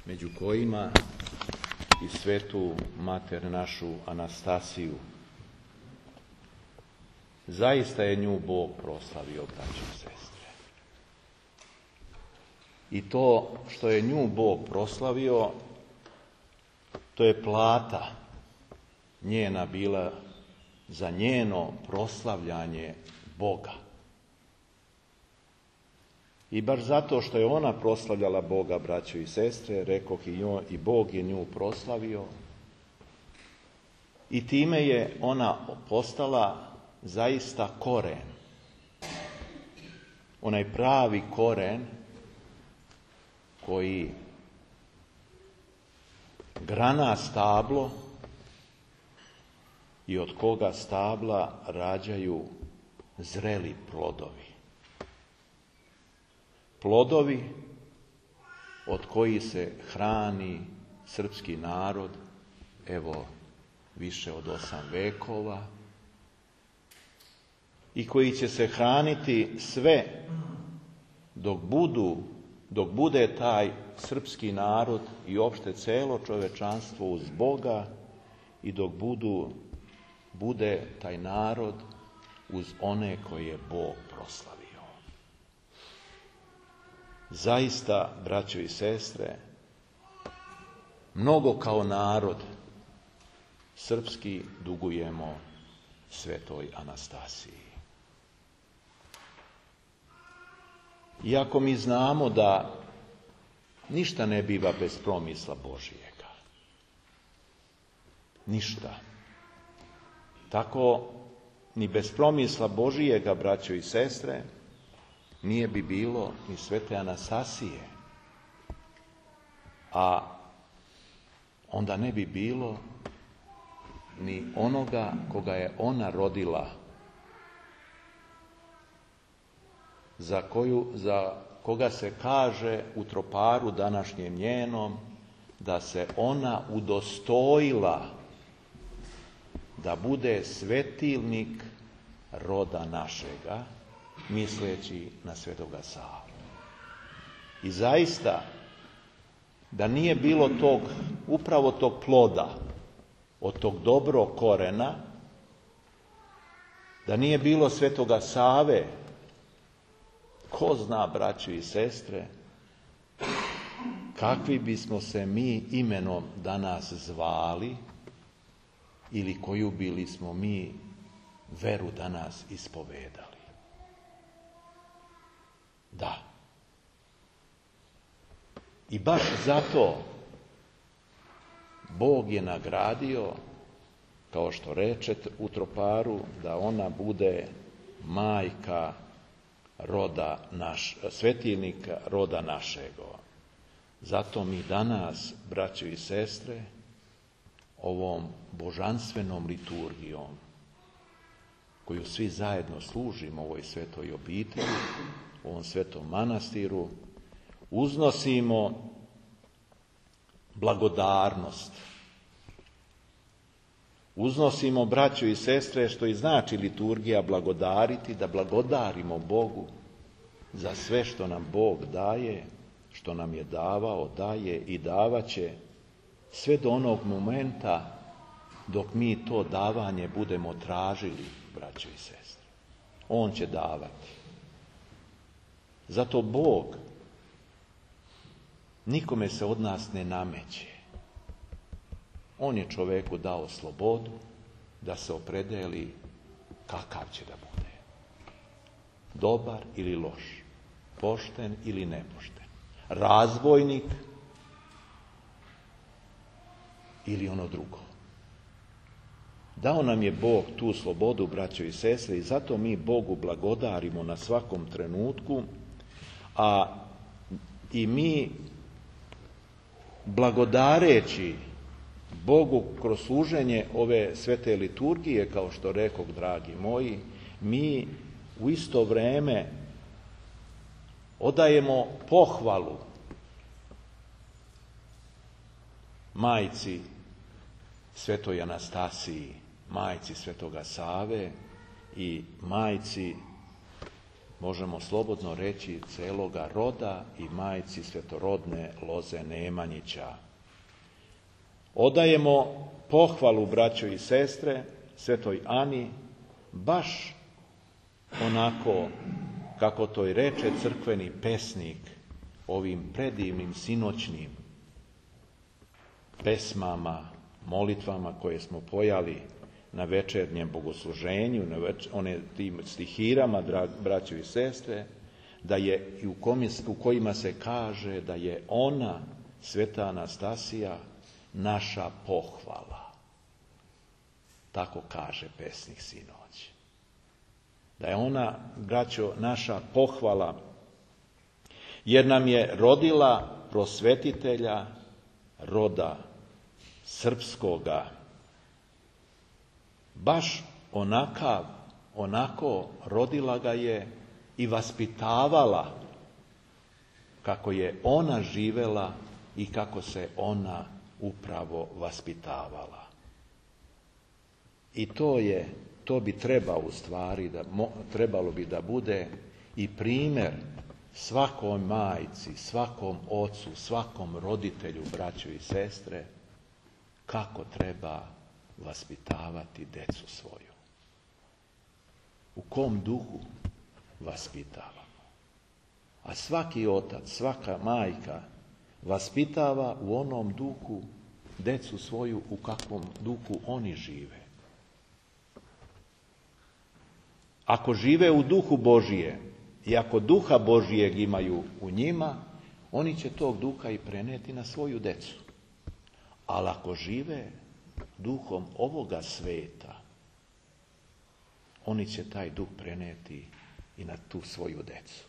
među kojima i svetu mater našu Anastasiju. Zaista je nju Bog proslavio, braćo i sestre. I to što je nju Bog proslavio, to je plata njena bila za njeno proslavljanje Boga. I baš zato što je ona proslavljala Boga, braćo i sestre, rekoh i Bog je nju proslavio. I time je ona postala zaista koren. Onaj pravi koren koji grana stablo i od koga stabla rađaju zreli plodovi. Plodovi od kojih se hrani srpski narod, evo, više od 8 vekova, i koji će se hraniti sve dok bude taj srpski narod i opšte celo čovečanstvo uz Boga i dok bude taj narod uz one koje je Bog proslavio. Zaista, braćo i sestre, mnogo kao narod srpski dugujemo svetoj Anastasiji. Iako mi znamo da ništa ne biva bez promisla Božijega. Ništa. Tako ni bez promisla Božijega, braćo i sestre, nije bi bilo ni svete Anastasije. A onda ne bi bilo ni onoga koga je ona rodila, za koga se kaže u troparu današnjem njenom da se ona udostojila da bude svetilnik roda našega, misleći na svetoga Savu. I zaista, da nije bilo upravo tog ploda, od tog dobrog korena, da nije bilo svetoga Save, ko zna, braćo i sestre, kakvi bismo se mi imenom danas zvali ili koju bili smo mi veru danas ispovedali. Da. I baš zato Bog je nagradio, kao što reče u troparu, da ona bude majka svetilnika roda našego. Zato mi danas, braćo i sestre, ovom božanstvenom liturgijom, koju svi zajedno služimo u ovoj svetoj obitelji, u ovom svetom manastiru, uznosimo blagodarnost. Uznosimo, braćo i sestre, što i znači liturgija blagodariti, da blagodarimo Bogu za sve što nam Bog daje, što nam je davao, daje i davaće, sve do onog momenta dok mi to davanje budemo tražili, braćo i sestre. On će davati. Zato Bog nikome se od nas ne nameće. On je čoveku dao slobodu da se opredeli kakav će da bude. Dobar ili loš, pošten ili nepošten, razbojnik ili ono drugo. Dao nam je Bog tu slobodu, braćo i sestre, i zato mi Bogu blagodarimo na svakom trenutku, a i mi blagodareći Bogu kroz služenje ove svete liturgije, kao što rekoh, dragi moji, mi u isto vreme odajemo pohvalu majci svetoj Anastasiji, majci svetoga Save i majci možemo slobodno reći, celoga roda i majci svetorodne Loze Nemanjića. Odajemo pohvalu, braćo i sestre, svetoj Ani, baš onako kako to i reče crkveni pesnik ovim predivnim sinoćnim pesmama, molitvama koje smo pojali na večernjem bogosluženju, tim stihirama, braćo i sestre, da je i u kojima se kaže da je ona, sveta Anastasija, naša pohvala. Tako kaže pesnik sinoć. Da je ona, braćo, naša pohvala, jer nam je rodila prosvetitelja roda srpskoga. Baš onako rodila ga je i vaspitavala kako je ona živela i kako se ona upravo vaspitavala. I to bi trebalo bi da bude i primjer svakoj majci, svakom ocu, svakom roditelju, braćo i sestre, kako treba vaspitavati decu svoju. U kom duhu vaspitavamo? A svaki otac, svaka majka vaspitava u onom duhu decu svoju, u kakvom duhu oni žive. Ako žive u duhu Božije i ako duha Božijeg imaju u njima, oni će tog duha i preneti na svoju decu. Ali ako žive duhom ovoga sveta, oni će taj duh preneti i na tu svoju decu.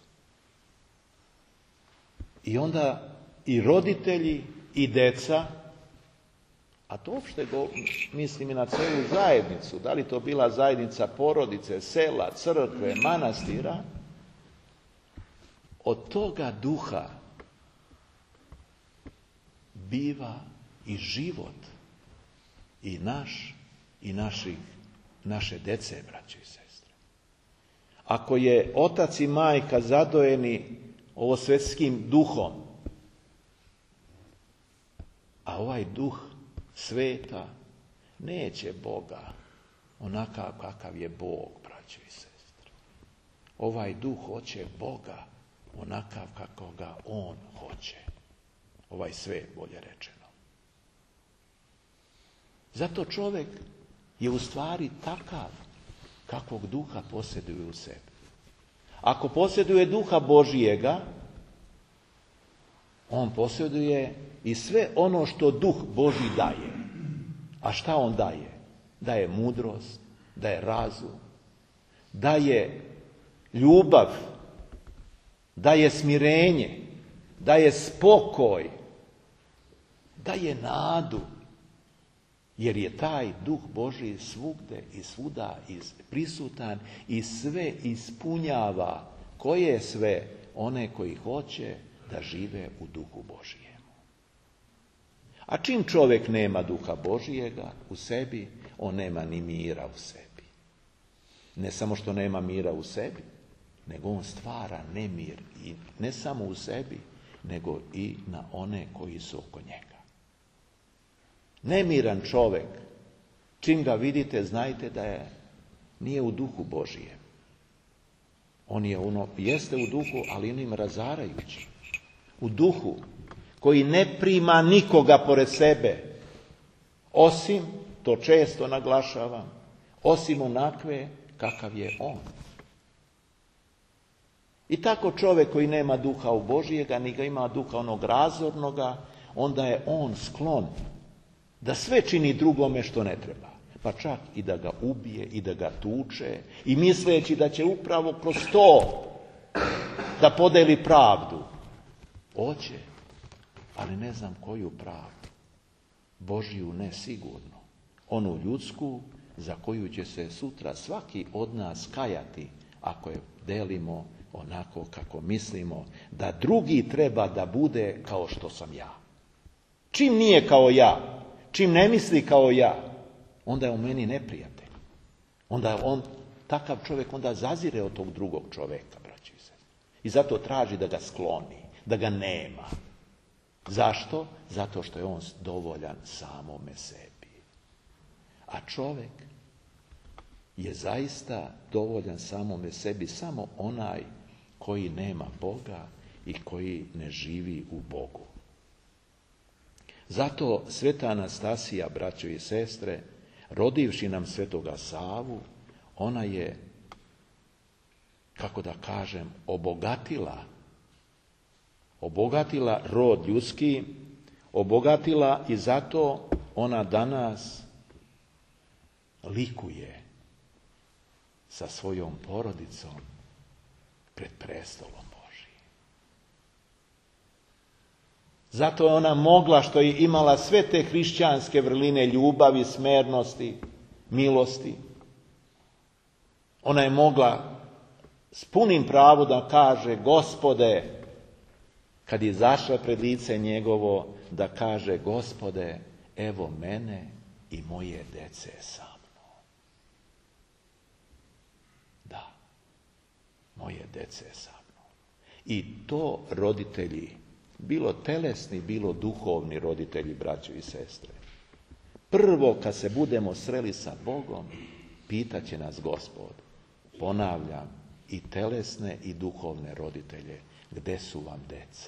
I onda i roditelji i deca, a to uopšte mislim i na celu zajednicu, da li to bila zajednica porodice, sela, crkve, manastira, od toga duha biva i život i naš i naše dece, braćo i sestre. Ako je otac i majka zadojeni ovo svetskim duhom, a ovaj duh sveta neće Boga onakav kakav je Bog, braćo i sestre. Ovaj duh hoće Boga onakav kako ga on hoće. Ovaj svet, bolje rečeno. Zato čovjek je u stvari takav kakvog duha posjeduje u sebi. Ako posjeduje duha Božijega, on posjeduje i sve ono što duh Božji daje. A šta on daje? Daje mudrost, daje razum, daje ljubav, daje smirenje, daje spokoj, daje nadu. Jer je taj duh Božji svugde i svuda prisutan i sve ispunjava. Koje sve? One koji hoće da žive u duhu Božijemu. A čim čovjek nema duha Božijega u sebi, on nema ni mira u sebi. Ne samo što nema mira u sebi, nego on stvara nemir i ne samo u sebi, nego i na one koji su oko njega. Nemiran čovjek, čim ga vidite, znajte da nije u duhu Božijem. On jeste u duhu, ali onim razarajući. U duhu koji ne prima nikoga pored sebe, osim, to često naglašavam, osim onakve kakav je on. I tako čovjek koji nema duha u Božijega, ni ga ima duha onog razornoga, onda je on sklon da sve čini drugome što ne treba. Pa čak i da ga ubije i da ga tuče i misleći da će upravo kroz to da podeli pravdu. Hoće, ali ne znam koju pravdu. Božiju ne sigurno. Onu ljudsku za koju će se sutra svaki od nas kajati ako je delimo onako kako mislimo da drugi treba da bude kao što sam ja. Čim nije kao ja, čim ne misli kao ja, onda je u meni neprijatelj. Onda takav čovjek onda zazire od tog drugog čovjeka, braći I zato traži da ga skloni, da ga nema. Zašto? Zato što je on dovoljan samome sebi. A čovjek je zaista dovoljan samome sebi samo onaj koji nema Boga i koji ne živi u Bogu. Zato sveta Anastasija, braćo i sestre, rodivši nam svetoga Savu, ona je, kako da kažem, obogatila rod ljudski, obogatila i zato ona danas likuje sa svojom porodicom pred prestolom Božijim. Zato je ona mogla, što je imala sve te hrišćanske vrline ljubavi, smernosti, milosti. Ona je mogla s punim pravom da kaže: Gospode, kad je izašla pred lice njegovo, da kaže: Gospode, evo mene i moje dece sa mnom. Da, moje dece sa mnom. I to roditelji, bilo telesni, bilo duhovni roditelji, braćo i sestre, prvo kad se budemo sreli sa Bogom, pitaće nas Gospod, ponavljam, i telesne i duhovne roditelje, gde su vam deca?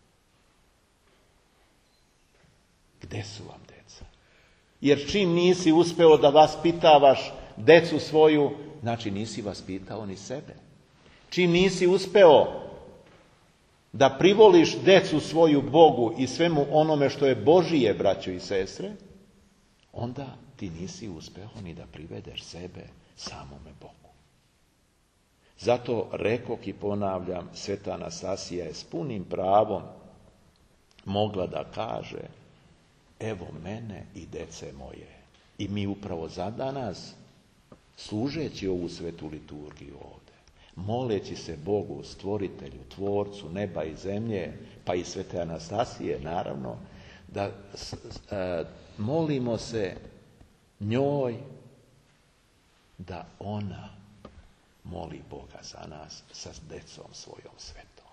Gde su vam deca? Jer čim nisi uspeo da vaspitavaš decu svoju, znači nisi vaspitao ni sebe. Čim nisi uspeo da privoliš decu svoju Bogu i svemu onome što je Božije, braćo i sestre, onda ti nisi uspeo ni da privedeš sebe samome Bogu. Zato rekoh i ponavljam, sveta Anastasija je s punim pravom mogla da kaže: evo mene i dece moje. I mi upravo za danas, služeći ovu svetu liturgiju ovdje, moleći se Bogu, stvoritelju, tvorcu neba i zemlje, pa i svete Anastasije, naravno, da molimo se njoj da ona moli Boga za nas sa decom svojom svetom.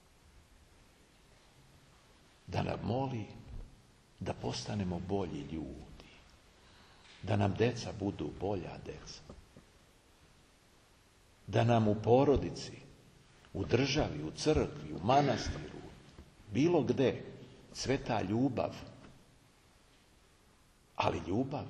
Da nam moli da postanemo bolji ljudi. Da nam deca budu bolja deca. Da nam u porodici, u državi, u crkvi, u manastiru, bilo gde, cveta ljubav. Ali ljubav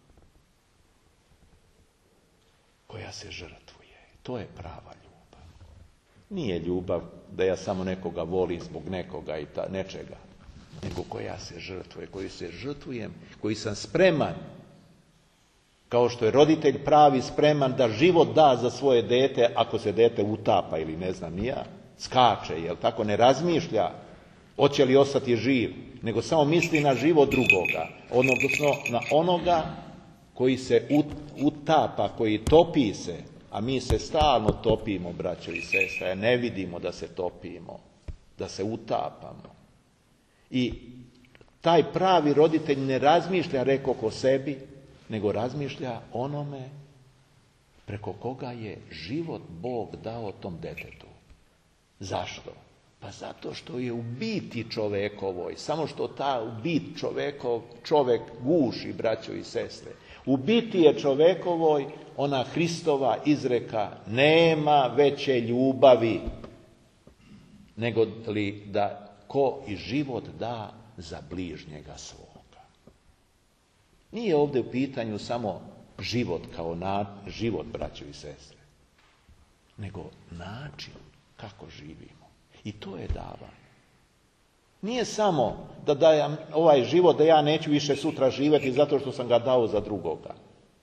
koja se žrtvuje. To je prava ljubav. Nije ljubav da ja samo nekoga volim zbog nekoga i nečega, nego koja se žrtvuje, koju se žrtvujem, koji sam spreman, kao što je roditelj pravi spreman da život da za svoje dete, ako se dete utapa ili ne znam ni ja, skače, jel tako, ne razmišlja hoće li ostati živ, nego samo misli na život drugoga, odnosno na onoga koji se utapa, koji topi se, a mi se stalno topimo, braćo i sestre, ne vidimo da se topimo, da se utapamo. I taj pravi roditelj ne razmišlja, rekoh, o sebi, nego razmišlja onome preko koga je život Bog dao tom detetu. Zašto? Pa zato što je u biti čovekovoj, samo što ta u bit čovek guši, braćo i sestre. U biti je čovekovoj ona Hristova izreka: nema veće ljubavi nego li da ko i život da za bližnjega svoga. Nije ovdje u pitanju samo život kao život, braćo i sestre, nego način kako živimo. I to je davanje. Nije samo da dajem ovaj život, da ja neću više sutra živjeti zato što sam ga dao za drugoga.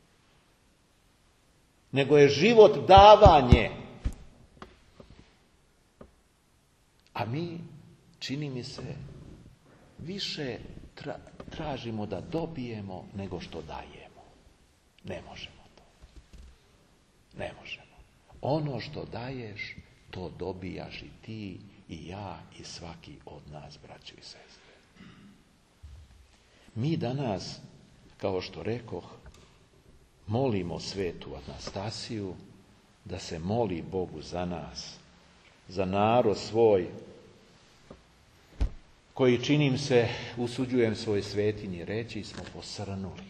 Nego je život davanje. A mi, čini mi se, više tražimo da dobijemo nego što dajemo. Ne možemo to. Ne možemo. Ono što daješ, to dobijaš i ti, i ja, i svaki od nas, braćo i sestre. Mi danas, kao što rekoh, molimo svetu Anastasiju da se moli Bogu za nas, za narod svoj, koji činim se, usuđujem svoj svetinji reći, smo posrnuli.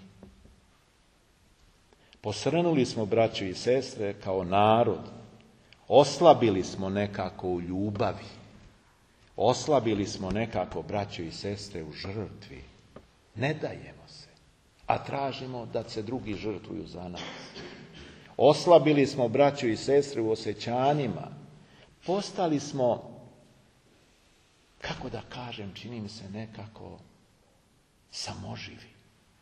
Posrnuli smo, braćo i sestre, kao narod. Oslabili smo nekako u ljubavi. Oslabili smo nekako, braćo i sestre, u žrtvi. Ne dajemo se, a tražimo da se drugi žrtvuju za nas. Oslabili smo, braćo i sestre, u osjećanjima. Postali smo, kako da kažem, čini mi se nekako samoživi.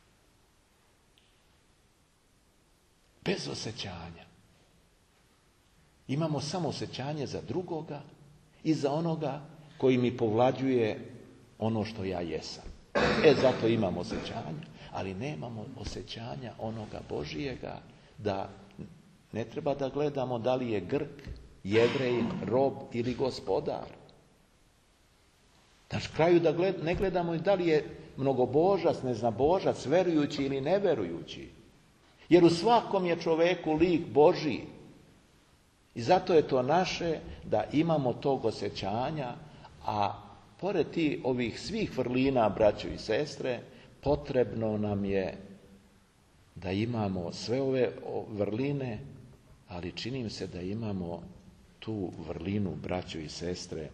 Bez osjećanja. Imamo samo osjećanje za drugoga i za onoga koji mi povlađuje ono što ja jesam. Zato imamo osjećanja, ali nemamo osjećanja onoga Božijega, da ne treba da gledamo da li je Grk, Jevrej, rob ili gospodar. Na kraju da ne gledamo da li je mnogobožac, neznabožac, verujući ili neverujući. Jer u svakom je čoveku lik Božiji. I zato je to naše da imamo tog osjećanja, a pored ovih svih vrlina, braćo i sestre, potrebno nam je da imamo sve ove vrline, ali čini mi se da imamo tu vrlinu, braćo i sestre,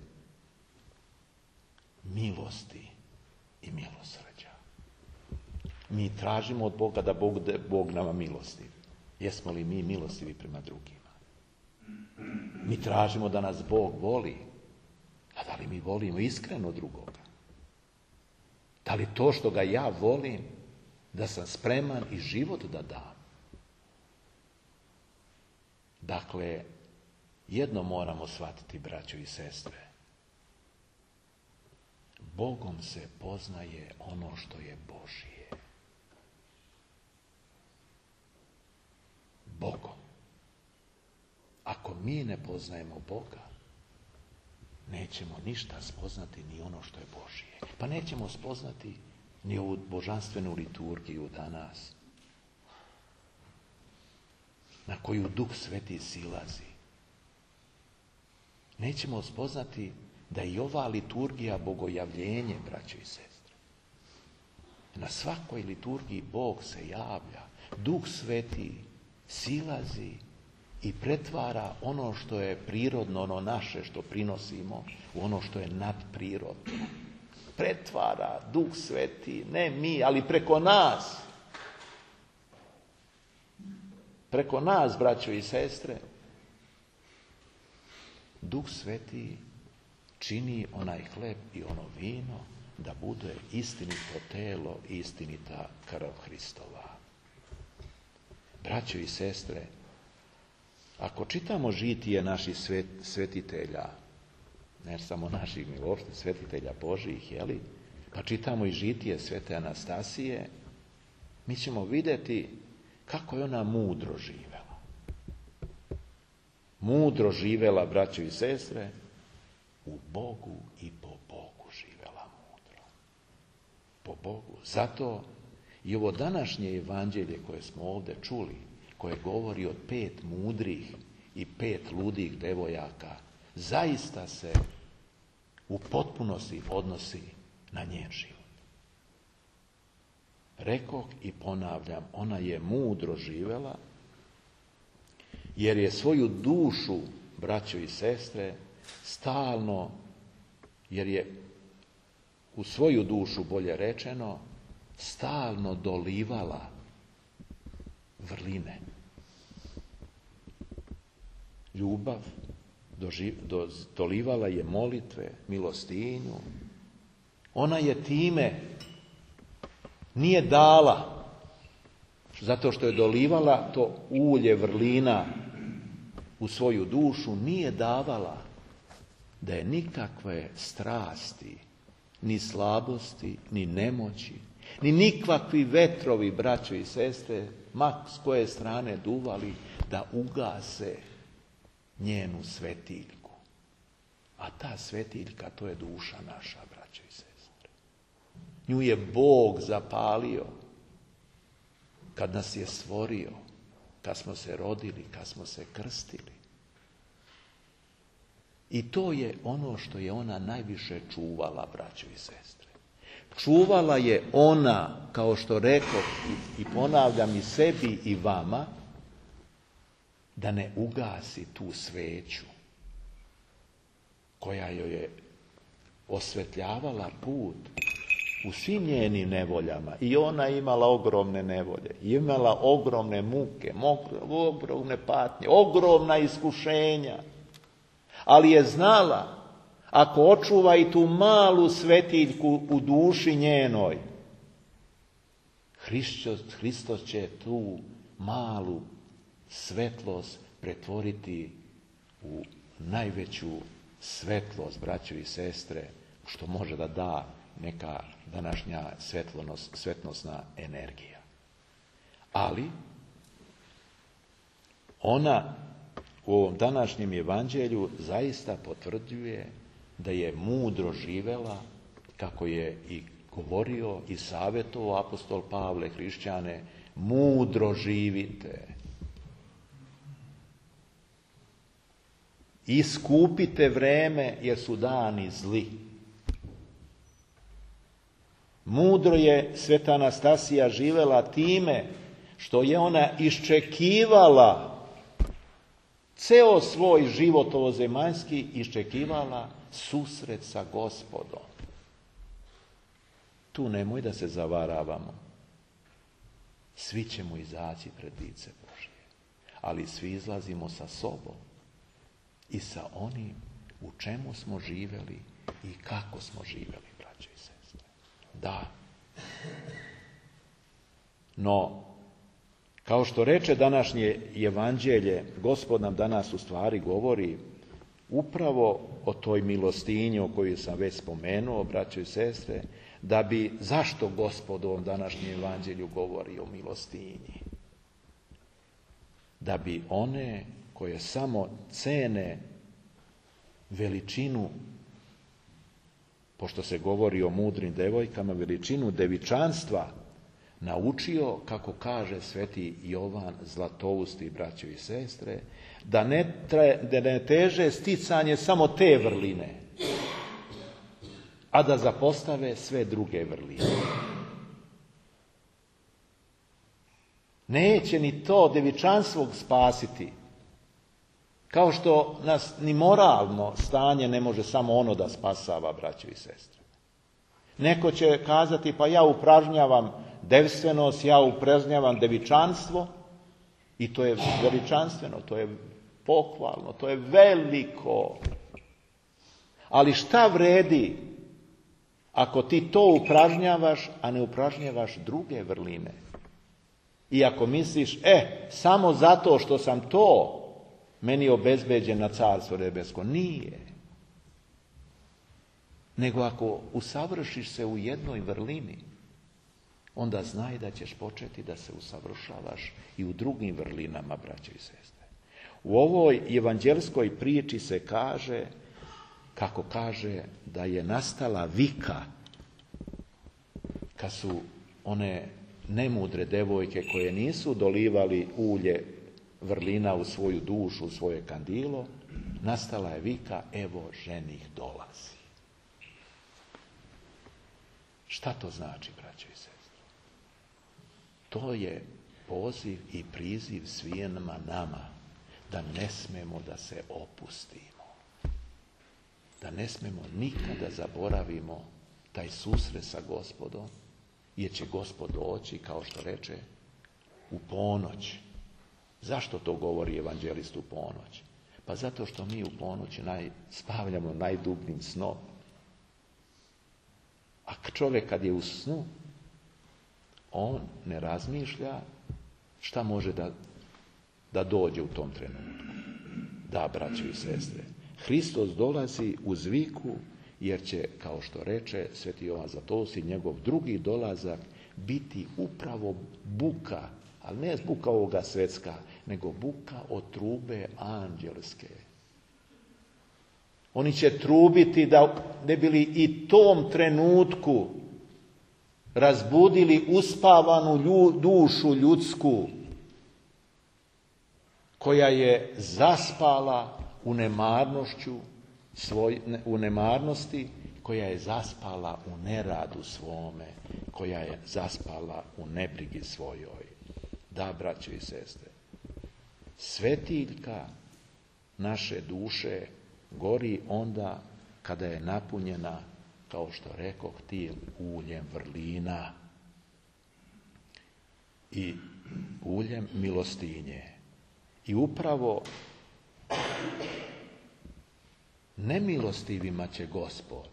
milosti i milosrđa. Mi tražimo od Boga da Bog nama milostiv. Jesmo li mi milostivi prema drugima? Mi tražimo da nas Bog voli. A da li mi volimo iskreno drugoga? Da li to što ga ja volim, da sam spreman i život da dam? Dakle, jedno moramo shvatiti, braćo i sestre. Bogom se poznaje ono što je Božije. Bogom. Ako mi ne poznajemo Boga, nećemo ništa spoznati ni ono što je Božije. Pa nećemo spoznati ni ovu božanstvenu liturgiju danas, na koju Duh Sveti silazi. Nećemo spoznati da je i ova liturgija bogojavljenje, braćo i sestre. Na svakoj liturgiji Bog se javlja, Duh Sveti silazi i pretvara ono što je prirodno, ono naše što prinosimo, u ono što je nadprirodno. Pretvara Duh Sveti, ne mi, ali preko nas. Preko nas, braćo i sestre, Duh Sveti čini onaj hleb i ono vino da bude istinito telo i istinita krv Hristova. Braćo i sestre, ako čitamo žitije naših svetitelja, ne samo naših, nego uopšte svetitelja Božijih, pa čitamo i žitije svete Anastasije, mi ćemo vidjeti kako je ona mudro živela. Mudro živela, braćo i sestre, u Bogu i po Bogu živela mudro. Po Bogu. Zato i ovo današnje evanđelje koje smo ovdje čuli, koje govori od 5 mudrih i 5 ludih devojaka, zaista se u potpunosti odnosi na njen život. Rekoh i ponavljam, ona je mudro živela, jer je svoju dušu, braćo i sestre, stalno, jer je u svoju dušu, bolje rečeno, stalno dolivala vrline. Ljubav, dolivala je molitve, milostinju. Ona je time nije dala, zato što je dolivala to ulje vrlina u svoju dušu, nije davala da je nikakve strasti, ni slabosti, ni nemoći, ni nikakvi vetrovi, braćo i sestre, ma s koje strane duvali, da ugase njenu svetiljku. A ta svetiljka, to je duša naša, braćo i sestre. Nju je Bog zapalio kad nas je stvorio, kad smo se rodili, kad smo se krstili. I to je ono što je ona najviše čuvala, braćo i sestre. Čuvala je ona, kao što rekoh i ponavljam i sebi i vama, da ne ugasi tu sveću koja joj je osvetljavala put u svim njenim nevoljama. I ona imala ogromne nevolje, imala ogromne muke, ogromne patnje, ogromna iskušenja. Ali je znala, ako očuva i tu malu svetiljku u duši njenoj, Hristos će tu malu svetlost pretvoriti u najveću svetlost, braćo i sestre, što može da da neka današnja svetlosna energija. Ali ona u ovom današnjem evanđelju zaista potvrđuje da je mudro živela, kako je i govorio i savjetovao apostol Pavle hrišćane, mudro živite. Iskupite vreme jer su dani zli. Mudro je sveta Anastasija živela time što je ona iščekivala ceo svoj život ovozemaljski, iščekivala susret sa Gospodom. Tu nemoj da se zavaravamo. Svi ćemo izaći pred lice Božje, ali svi izlazimo sa sobom i sa onim u čemu smo živeli i kako smo živeli, braćo i sestre. Da. No, kao što reče današnje evanđelje, Gospod nam danas u stvari govori upravo o toj milostinji o kojoj sam već spomenuo, braćo i sestre, zašto Gospod u ovom današnjem evanđelju govori o milostinji? Da bi one koje samo cene veličinu, pošto se govori o mudrim devojkama, veličinu devičanstva, naučio, kako kaže sveti Jovan Zlatousti, braćo i sestre, da ne teže sticanje samo te vrline, a da zapostave sve druge vrline. Neće ni to devičanstvo spasiti, kao što nas ni moralno stanje ne može samo ono da spasava, braćo i sestre. Neko će kazati, pa ja upražnjavam devstvenost, ja upražnjavam devičanstvo, i to je veličanstveno, to je pohvalno, to je veliko. Ali šta vredi ako ti to upražnjavaš, a ne upražnjavaš druge vrline? I ako misliš, samo zato što sam to, meni obezbeđen na carstvo nebesko. Nije. Nego ako usavršiš se u jednoj vrlini, onda znaj da ćeš početi da se usavršavaš i u drugim vrlinama, braćo i sestre. U ovoj evanđelskoj priči se kaže, kako kaže, da je nastala vika kad su one nemudre devojke koje nisu dolivali ulje vrlina u svoju dušu, u svoje kandilo, nastala je vika, evo ženih dolazi. Šta to znači, braćo i sestre? To je poziv i priziv svima nama da ne smemo da se opustimo. Da ne smemo nikada zaboravimo taj susret sa Gospodom, jer će Gospod doći, kao što reče, u ponoć. Zašto to govori evanđelist u ponoć? Pa zato što mi u ponoći spavljamo najdubljim snom. A čovjek kad je u snu, on ne razmišlja šta može da dođe u tom trenutku. Da, braćo i sestre, Hristos dolazi uz viku, jer će, kao što reče sveti Jovan Zlatousti, njegov drugi dolazak biti upravo buka, ali ne buka ovoga svetska, nego buka od trube anđelske. Oni će trubiti da ne bili i tom trenutku razbudili uspavanu dušu ljudsku, koja je zaspala u nemarnošću, u nemarnosti, koja je zaspala u neradu svome, koja je zaspala u nebrigi svojoj. Da, braćo i sestre, svetiljka naše duše gori onda kada je napunjena, kao što rekoh, tim uljem vrlina i uljem milostinje. I upravo nemilostivima će Gospod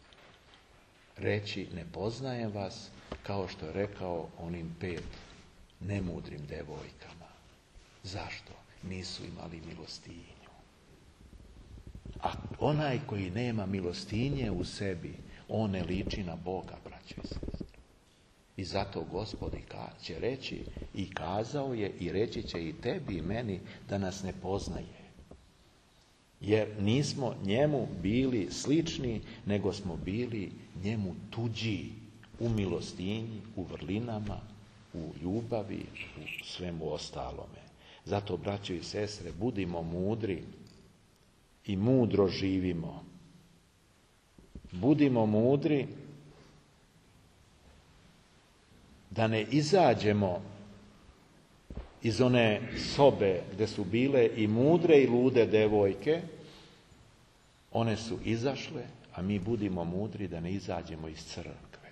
reći: ne poznajem vas, kao što je rekao onim 5 nemudrim devojkama. Zašto? Nisu imali milostinju. A onaj koji nema milostinje u sebi, on ne liči na Boga, braćo i sestre. I zato Gospod će reći, i kazao je, i reći će i tebi i meni, da nas ne poznaje. Jer nismo njemu bili slični, nego smo bili njemu tuđi u milostinji, u vrlinama, u ljubavi, u svemu ostalome. Zato, braćo i sestre, budimo mudri i mudro živimo. Budimo mudri da ne izađemo iz one sobe gdje su bile i mudre i lude devojke. One su izašle, a mi budimo mudri da ne izađemo iz crkve.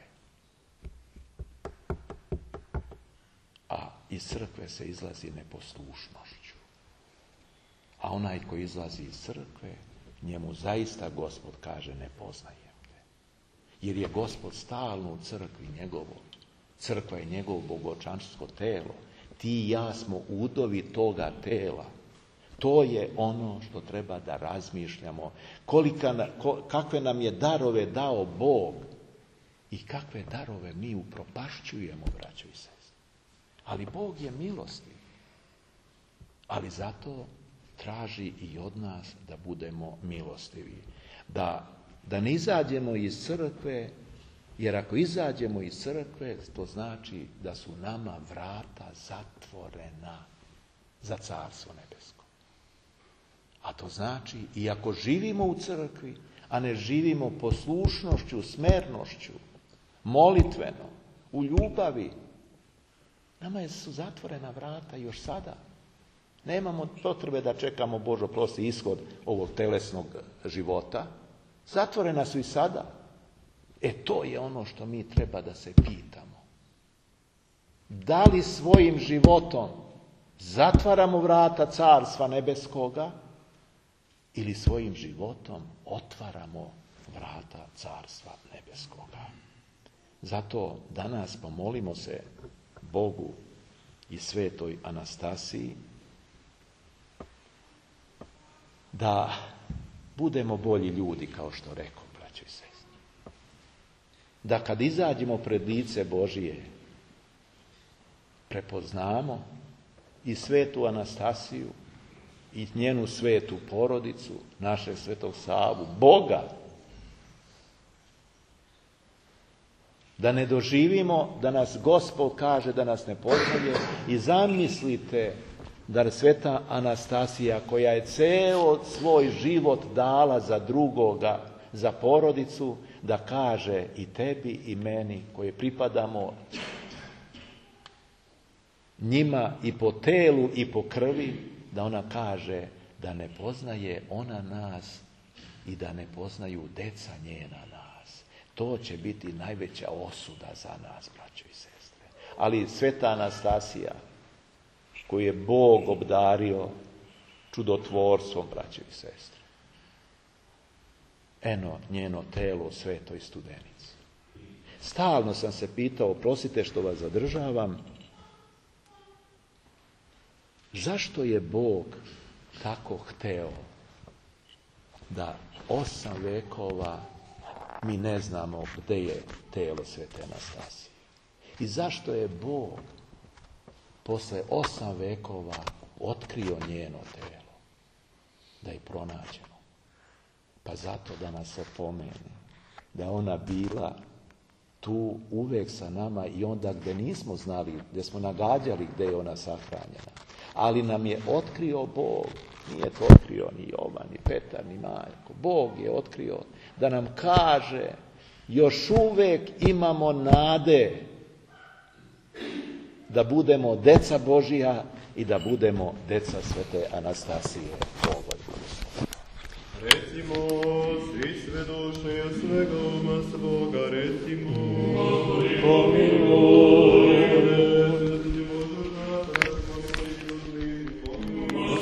A iz crkve se izlazi neposlušnošću. A onaj koji izlazi iz crkve, njemu zaista Gospod kaže: ne poznajem te. Jer je Gospod stalno u crkvi njegovo. Crkva je njegovo bogočansko telo. Ti i ja smo udovi toga tela. To je ono što treba da razmišljamo. Kakve nam je darove dao Bog i kakve darove mi upropašćujemo, braćo i sestre. Ali Bog je milostiv. Ali zato traži i od nas da budemo milostivi. Da ne izađemo iz crkve, jer ako izađemo iz crkve, to znači da su nama vrata zatvorena za Carstvo nebesko. A to znači, i ako živimo u crkvi, a ne živimo poslušnošću, smernošću, molitveno, u ljubavi, nama su zatvorena vrata još sada. Nemamo potrebe da čekamo, Bože oprosti, ishod ovog telesnog života. Zatvorena su i sada. To je ono što mi treba da se pitamo. Da li svojim životom zatvaramo vrata Carstva nebeskoga ili svojim životom otvaramo vrata Carstva nebeskoga? Zato danas pomolimo se Bogu i svetoj Anastasiji da budemo bolji ljudi, kao što rekao, braćo i sestre. Da kad izađemo pred lice Božije, prepoznamo i svetu Anastasiju i njenu svetu porodicu, našeg svetog Savu, Boga. Da ne doživimo da nas Gospod kaže da nas ne poznaje. I zamislite da sveta Anastasija, koja je ceo svoj život dala za drugoga, za porodicu, da kaže i tebi i meni, koji pripadamo njima i po telu i po krvi, da ona kaže da ne poznaje ona nas i da ne poznaju deca njena nas. To će biti najveća osuda za nas, braćo i sestre. Ali sveta Anastasija, koju je Bog obdario čudotvorstvom, braćo i sestre, eno njeno telo svetoj Studenici. Stalno sam se pitao, oprostite što vas zadržavam, zašto je Bog tako hteo da 8 vekova mi ne znamo gdje je telo svete Anastasije? I zašto je Bog posle 8 vekova otkrio njeno telo, da je pronađeno? Pa zato da nas opomene da ona bila tu uvek sa nama i onda gdje nismo znali, gdje smo nagađali gdje je ona sahranjena. Ali nam je otkrio Bog, nije to otkrio ni Jovan, ni Petar, ni Marko. Bog je otkrio da nam kaže, još uvek imamo nade da budemo deca Božija i da budemo deca Svete Anastasije. Recimo, svi svedoše svega uma svoga, recimo, Pomilujte